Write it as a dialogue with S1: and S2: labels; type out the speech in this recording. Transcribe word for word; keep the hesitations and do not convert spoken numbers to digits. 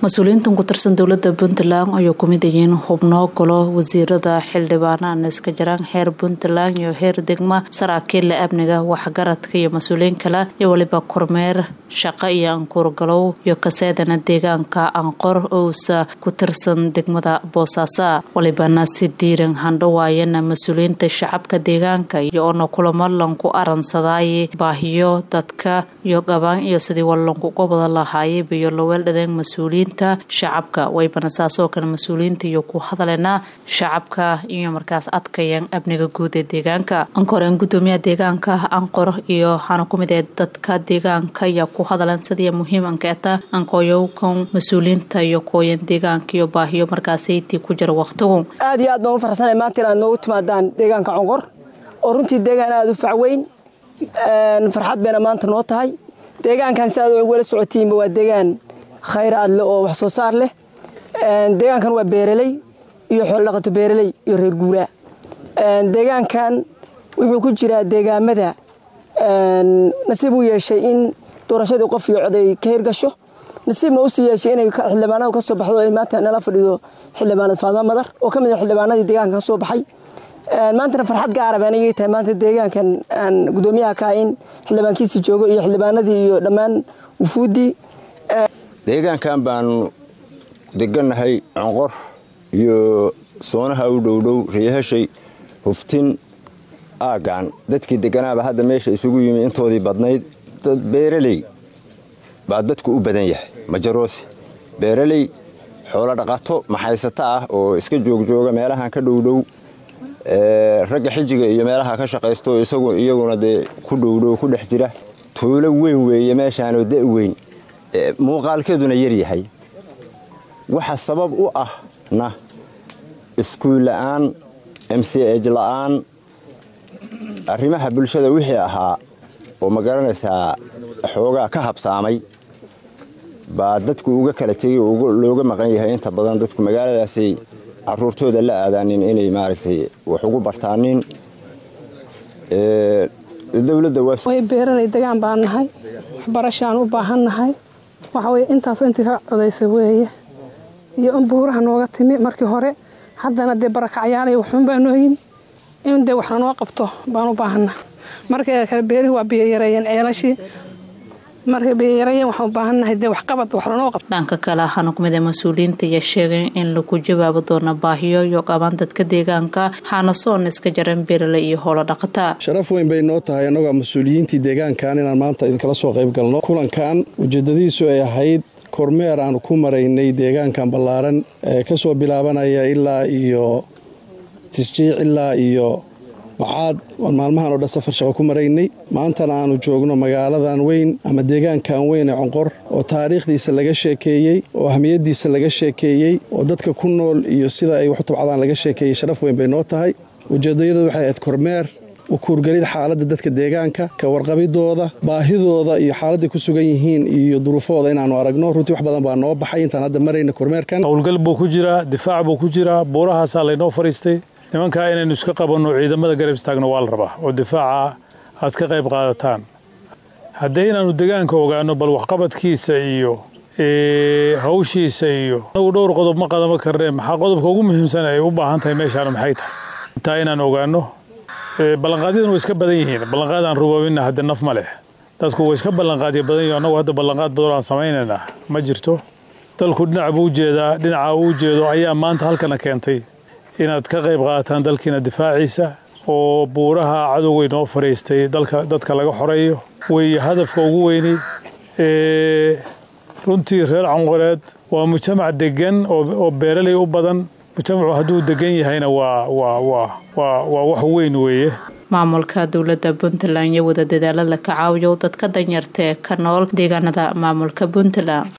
S1: mas-uuliyiintan ku tirsan dowladda Puntland ayaa ku mid yihiin xubno golo wasiirada xildhibaanada iska jiraan heer Puntland iyo heer degma saraakiil amniga waxgaradka iyo mas'uuliyiin kale iyo waliba kormeer shaqo iyo ankuur galow iyo kaseedana deegaanka anqor oo ku tirsan degmada Boosaaso walibana si diiran handhawaayana mas'uuliyiinta shacabka deegaanka iyo oo kulamo lanku aransaday baahiyo dadka iyo gabaan iyo sidii walanku qobada lahaayay biyo lowel dhadeen mas'uuliyiin shacabka way banasaaso kan mas'uuliyiinta iyo ku hadalena shacabka iyo markaas adkayaan amniga guud ee deegaanka ankoreen gudoomiyaha deegaanka anqor iyo hana ku mid ee dadka deegaanka iyo ku hadalan sidii muhiimanka ah ankoyo kan mas'uuliyiinta iyo kooyan deegaanka iyo baahiyo markaas ay ku jira waqtigu
S2: aad iyo aad baan u faraxsanahay maanta inaad noo timaadaan deegaanka anqor oo runtii deegaan aad u facweyn een farxad bayna maanta noo tahay deegaankan saad ugu wala socotiinba waa deegaan khayraad leh oo wax soo saar leh een deegaankan waa beeraley iyo xoolo dhaqato beeraley iyo reer guuraa een deegaankan wuxuu ku jiraa deegaamada een nasiib u yeeshay in doorashadii qof iyo cod ay ka hirgasho nasiibna u sii yeeshay inay xildhibaanada ka soo baxdo ay maanta nala fadhido xildhibaanad Faadama Madar oo ka mid ah xildhibaanadii deegaanka soo baxay een maanta farxad gaar ah baan ay tahay maanta deegaankan aan gudoomiyaha ka in xildhibaankiisa joogo iyo xildhibaanadii iyo dhammaan wufuudii
S3: deegaankan baan deganahay anqor iyo soonaha u dhowdhow reeyahashay huftin aagan dadkii deganaaba hadda meesha isugu yimi intoodii badnayd dad beeraley baa dadku u badan yahay majaroosi beeraley xoolo dhaqato maxaysata ah oo iska joogjooga meelahan ka dhowdhow ee ragga xijiga iyo meelaha ka shaqeysto isagu iyaguna de ku dhowdhow ku dhex jira tuulo weyn weeye meeshaan oo da' weyn muuqaalkeeduna yar yahay waxa sabab u ahna iskuul la'aan M C H la'aan arrimaha bulshada wixii ahaa oo magaranaysaa xoogaa ka habsaamay baa dadku uga kala tegay oo looga maqan yahay inta badan dadku magaaladaasay caruurtooda la aadaanin inay maaragtay wax ugu bartaanin ee dawladda way
S4: beeraley deegaan baan nahay waxbarashaan u baahannahay waxa way intaas intii ka codaysay weeye iyo in buuraha nooga timi markii hore haddana de barakacayaalay waxun baa noo yimi in de wax noo qabto baan u baahanaa markii kale beerihi waa biyo yareeyeen ceelashii markii biyo yareeyeen waxaan u baahannahay de wax qabad wax noo qabto
S1: dhanka kale hana kumida mas'uuliyiinta iyo sheegay in lagu jawaabo doono baahiyo iyo qabaan dadka deegaanka hana soon iska jaran beeraley iyo xoolo dhaqata
S5: sharaf weyn bay noo tahay anaga mas'uuliyiintii deegaankan inaan maanta idin kala soo qayb galno kulankan ujeedadiisu ay ahayd kormeer aan ku maraynay deegaankan ballaaran ee ka soo bilaabanaya ilaa iyo tisjiic ilaa iyo waxaad maalmahan oo dhan safar shaqo ku maraynay maantana aanu joogno magaaladan weyn ama deegaankan weyn ee Anqor oo taariikhdiisa laga sheekeeyay oo ahmiyadiisa laga sheekeeyay oo dadka ku nool iyo sida ay wax u tabcadaan laga sheekeeyay sharaf weyn bay noo tahay ujeedadu waxay ahayd kormeer u kuurgalid xaaladda dadka deegaanka ka warqabidooda baahidooda iyo xaaladda ku sugan yihiin iyo duruufooda inaanu aragno runtii wax badan baa noo baxay intaan hadda marayna kormeerkan
S6: howlgal buu ku jiraa difaac buu ku jiraa buurahaas la inoo fariistay nimanka inaynu iska qabanno ciidamada garab istaagno waa la rabaa oo difaaca aad ka qayb qaadataan haddii inaanu deegaanka ogaano bal waxqabadkiisa iyo ee hawshiisa iyo anagu dhowr qodob ma qadama karnee maxaa qodobka ugu muhiimsan ay u baahan tahay meeshaan maxay tahay intaa inaan ogaano ballanqaadyaduna way iska badan yihiin ballanqaad aan ruboobina hadda naf ma leh dadku way iska ballanqaadyo badan yihiin anagu hadda ballanqaad badan aan samaynayna ma jirto dalku dhinaca buu jeedaa dhinaca uu jeedo ayaa maanta halkana keentay inaad ka qayb qaataan dalkiina difaaciisa oo buuraha cadowga inoo fariistay dalka dadka laga xoreeyo way hadafka ugu weynay ee runtii reer Anqoreed waa mujtamac degan oo beeraley u badan mujtamacu hadduu degan yahayna waa waa waa waa wax weyn weeye
S1: maamulka dowladda Puntland iyo wada dadaalada ka caawiyo dadka danyarta ka nool deegaanada maamulka Puntland.